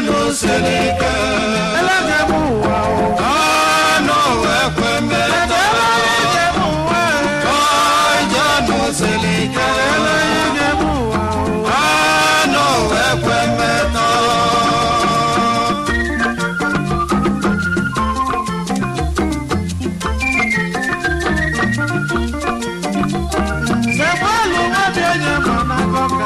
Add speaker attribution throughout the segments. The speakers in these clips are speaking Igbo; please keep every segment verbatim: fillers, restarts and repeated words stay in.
Speaker 1: no selika elage muwa ano ekweme elage muwa oja no selika elage muwa ano ekweme to Semalu wabianya mana koka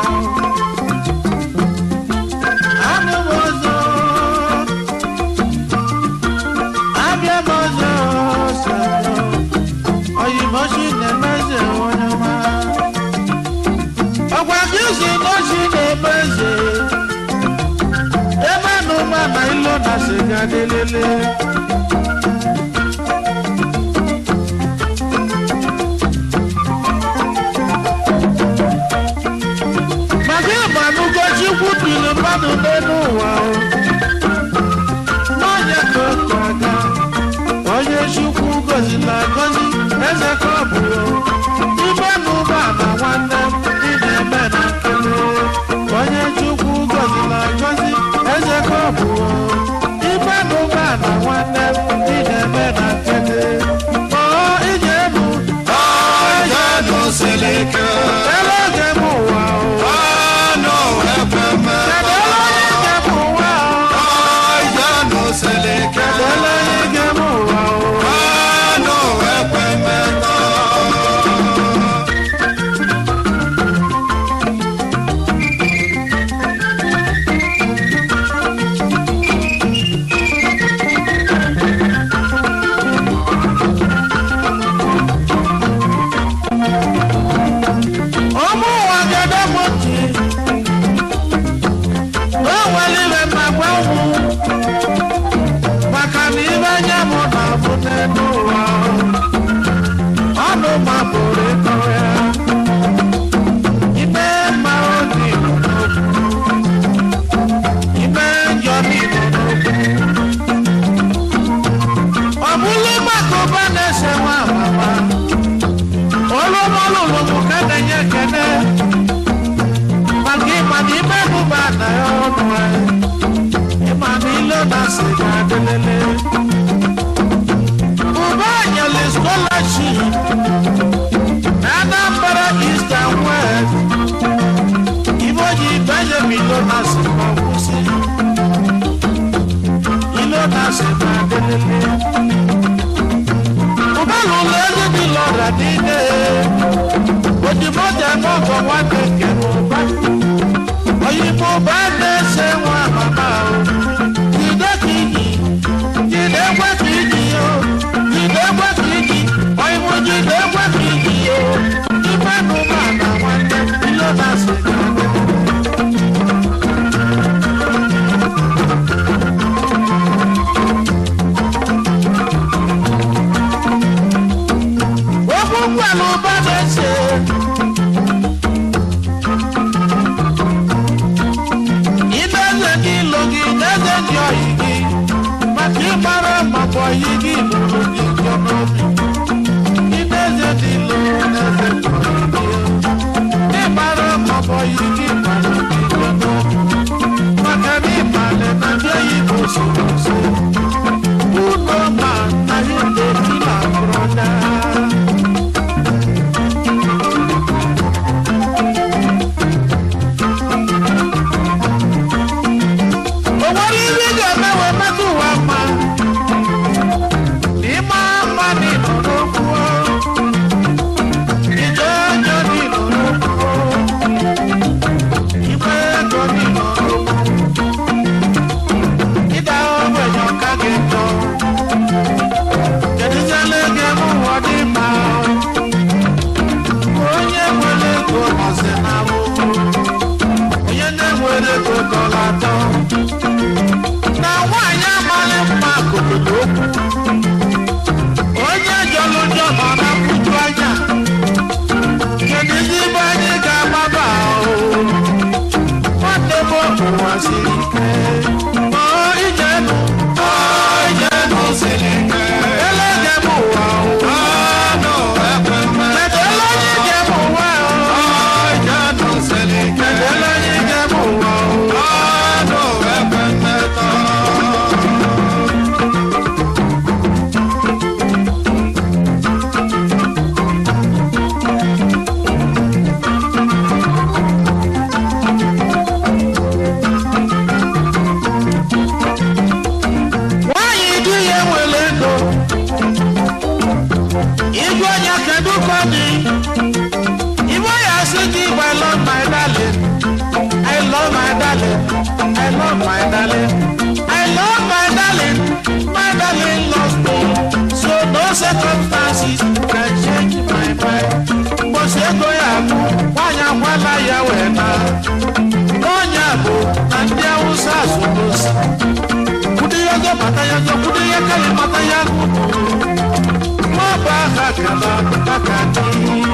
Speaker 1: circumstances can change my mind. But say go ya bu, wanya kwala ya wena. Onya bu, nandia usa subos. Kudi ya go mata ya go, kudi ya kali mata ya go. Maba hakala kakati.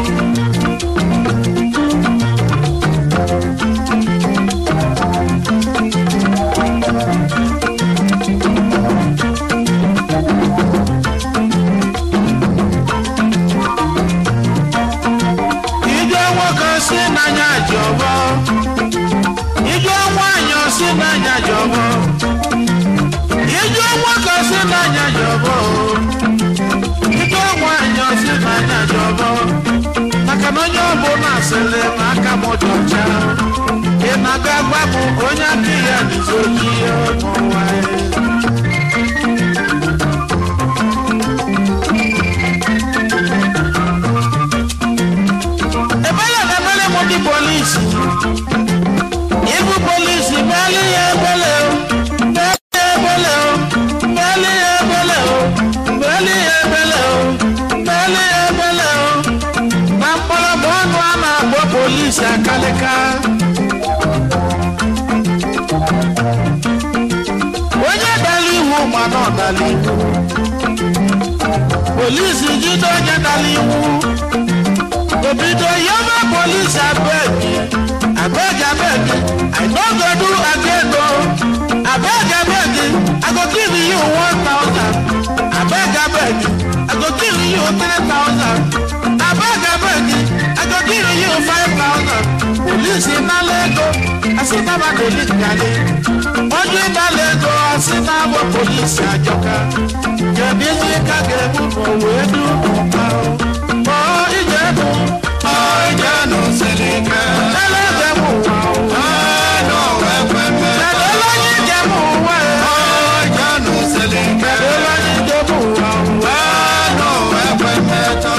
Speaker 1: Police jido nya daliwu. Obido yama police abeg. Abeg abeg. I no go do again no. Abeg abeg. I go give you one thousand. Abeg abeg. I go give you ten thousand. Abeg abeg. I go give you five thousand. Police na lego. Asita ba police gale. Oju ba lego asita ba police ajoka. Jabisi kagemu no wedu pa o ijebu o ijanu selika elegemu wa no wepepe elegemu jemu wa o ijanu selika elegemu jemu wa no wepepe to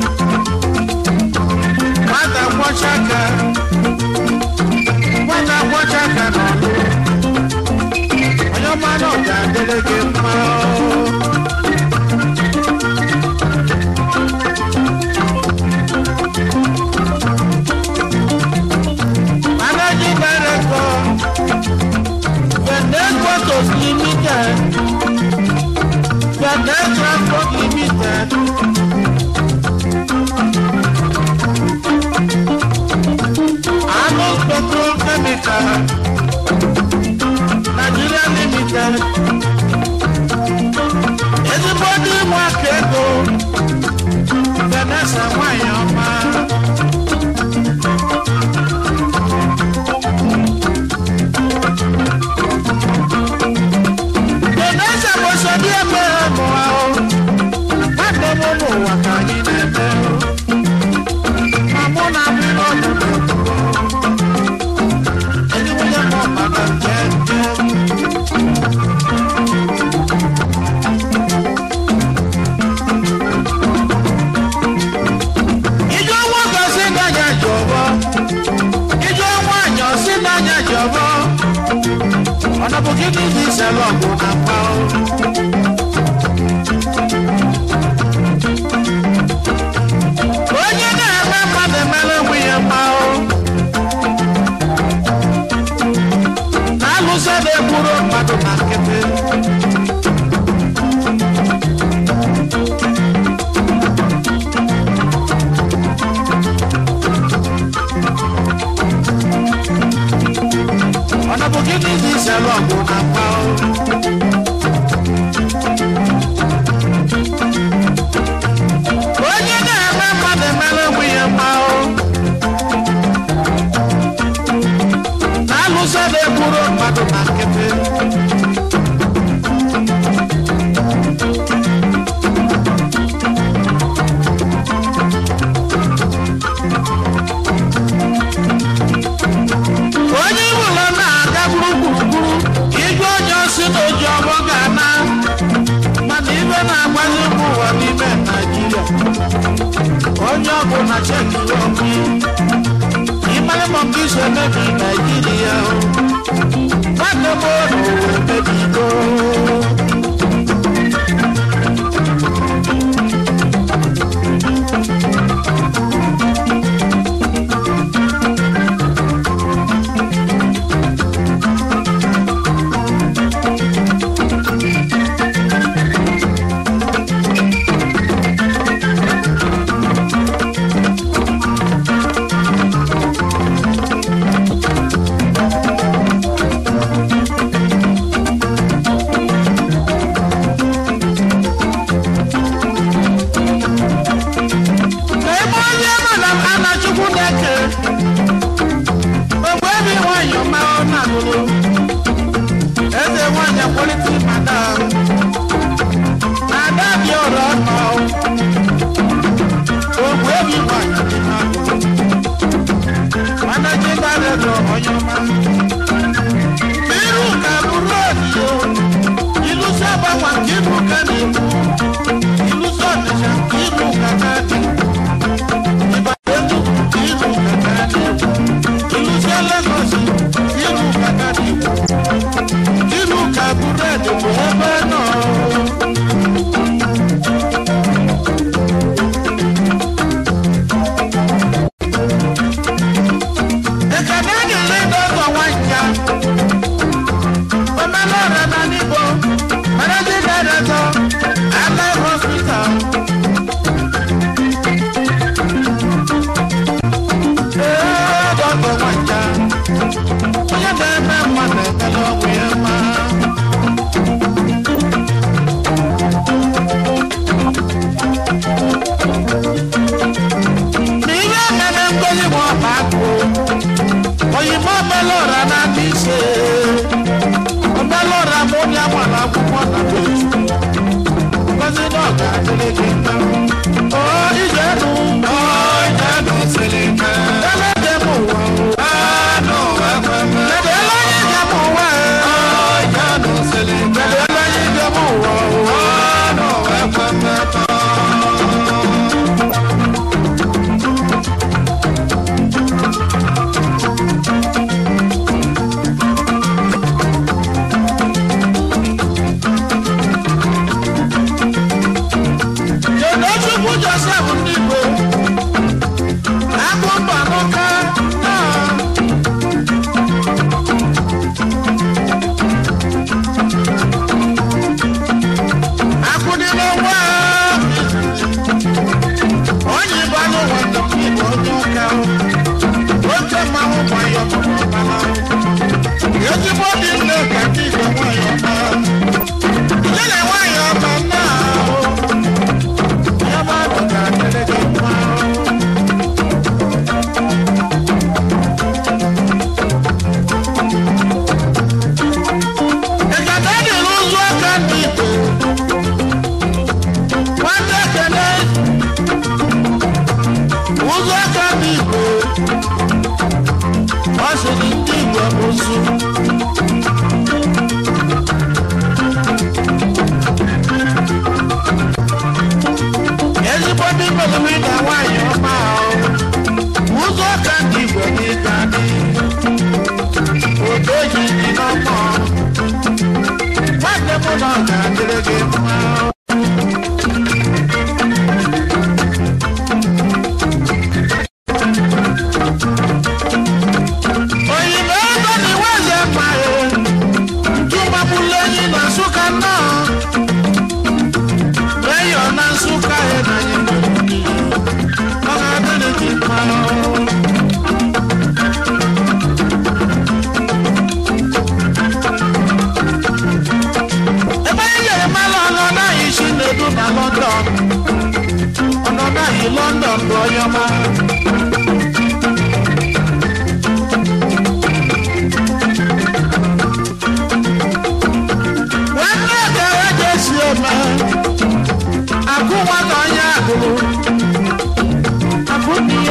Speaker 1: Mata kwa shaka, mata kwa ọgụ na mgba onye na-eme mmadụ emere onwe ya mma na-alụso na-egburu mmadụ na nkịtị Gini di selo kuna pao Onye na-eme mmadụ emere onwe ya mao na-alụso na-egburu mmadụ na nkịtị onye ọbụ na cheki obi ịmara mọmụ iso emebi Naijiria nwanne m ọrụ emebigo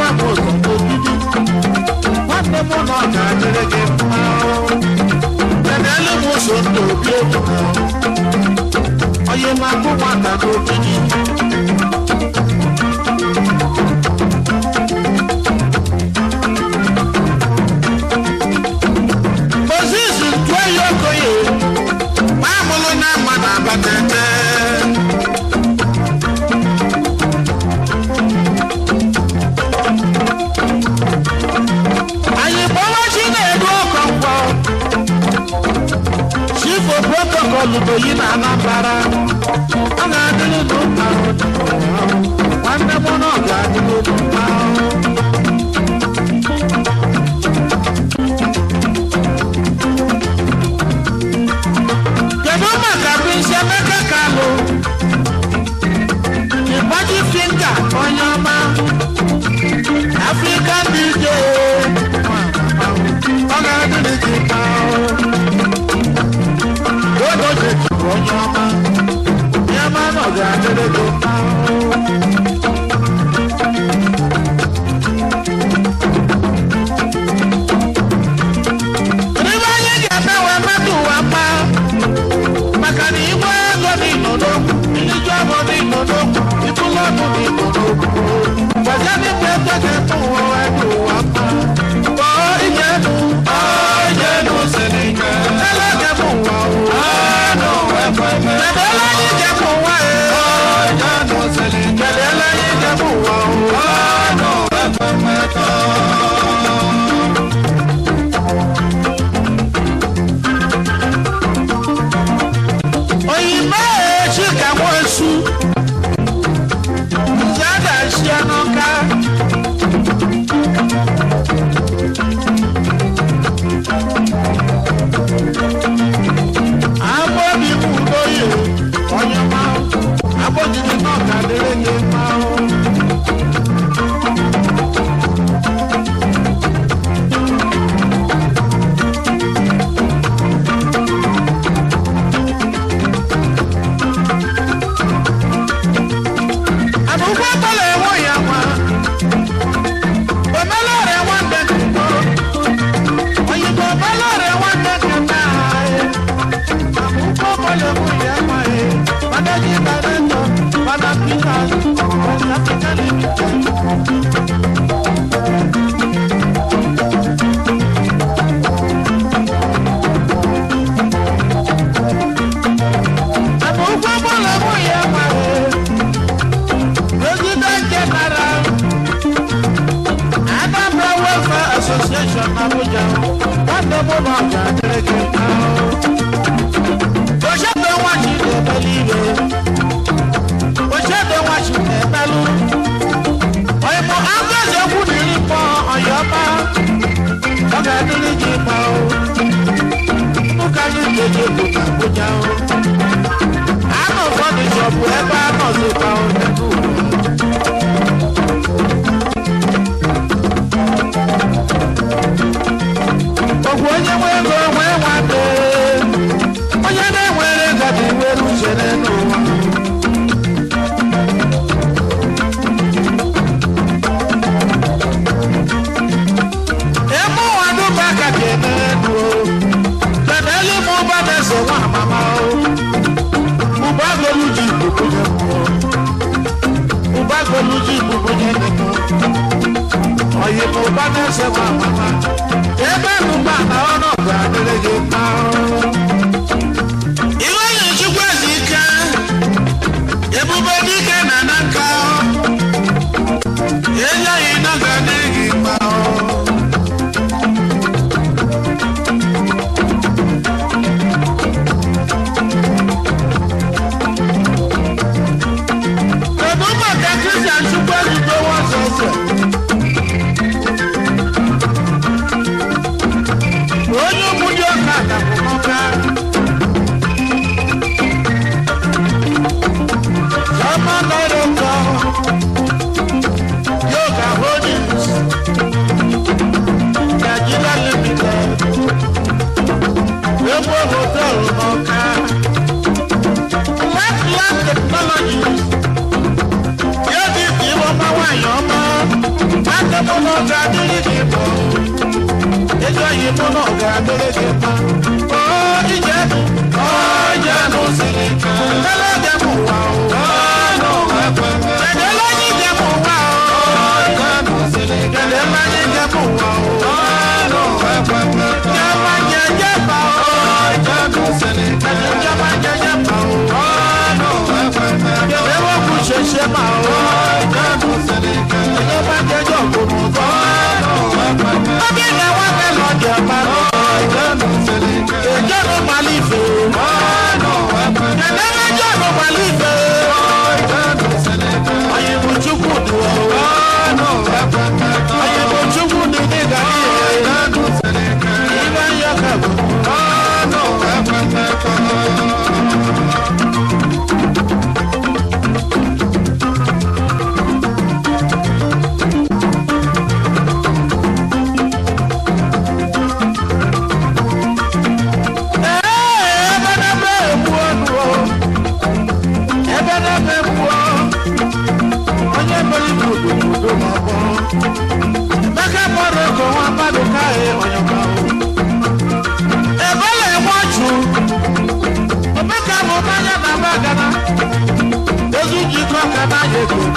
Speaker 1: mo to to didi wande mo no ga dere ge ma tenele mo so to bi o oye ma ko wa ta to didi position to yo ko ye ma mo lo na ma na ba tete protocol do yina na para ana dinu do pa wanda bono ga dinu do pa kedo ma ka bin se meka kalo ni body finger onyama African D J ana dinu do pa Onyama, Yama no ga dele do pa. Riba ye ga ta wa ma tu wa pa. Makani wa go ni no no, ni jo go ni no no, ibu lo no ni no no. Waja ni pe pe ke tu wa tu wa pa. Oh ije nu, oh ije nu se ni ka. Ala ga mu wa o. Medela yi je mu wa e. Oh ja no se ni. Medela yi je mu wa o. Oh no e pe me to. Oyinbo e chi ka mo su. Yada shi anoka. Abobi mu loye onyama aboji ni no ka dere ye ma o abuwa tole wo ya wa omelore wa de ko oyi ko omelore wa de ko na Kole muya mae, madani barendo, madapika, madapika limite. Abu kole muya mae, President General, Anambra Welfare Association Abuja, wanda bono ga dere Oshado wa chi de believe. Oshado wa chi de belu. Oy mo anga je ku ni po oyoma. Oga ni ji pa o. Uka ni je je ku ta ku ja o. Ano for the job e ba no se pa o de ku. Ogwo nye we go we wa de. Oye na nwere gadi nwere uche n'ụwa. Emu wadu baka kene enu o. Keneli mu ba nese wa mama o. Uba goluji bukunye mu o. Uba goluji bukunye nenu. Oye mu ba nese wa mama. Ebe nuba na ono ga adelege pa o. Everybody can ananka. Ella ina ganegi ma. Kaduma kakisi anchukwa lido wa sose. Onyo mudio kata kuma. no gadiri di bo. Ejo yi mo no gadiri di bo. Oh ije oh ije no silika. Ele de mo wa o. Oh no wa pa. Ele ni de mo wa o. Oh ije no silika. Ele ma ni de mo wa o. Oh no wa pa. Ja ma je je pa o. Oh ije no silika. Ja ma je je pa o. Oh no wa pa. Ele wo ku se se ma o. Oh ije no silika. Ele ma je je ko mo ko. Oh no wa pa. Abi na wa pe lo je pa o. Oh ije no silika. Ejo no malife. Oh no wa pa. Ele ma je no malife. Oh ije no silika. Ayi bu chuku du o. Oh no wa pa. Ayi bu chuku du ni ga ni. Oh ije no silika. Iba ya ka. Oh no wa pa. Ego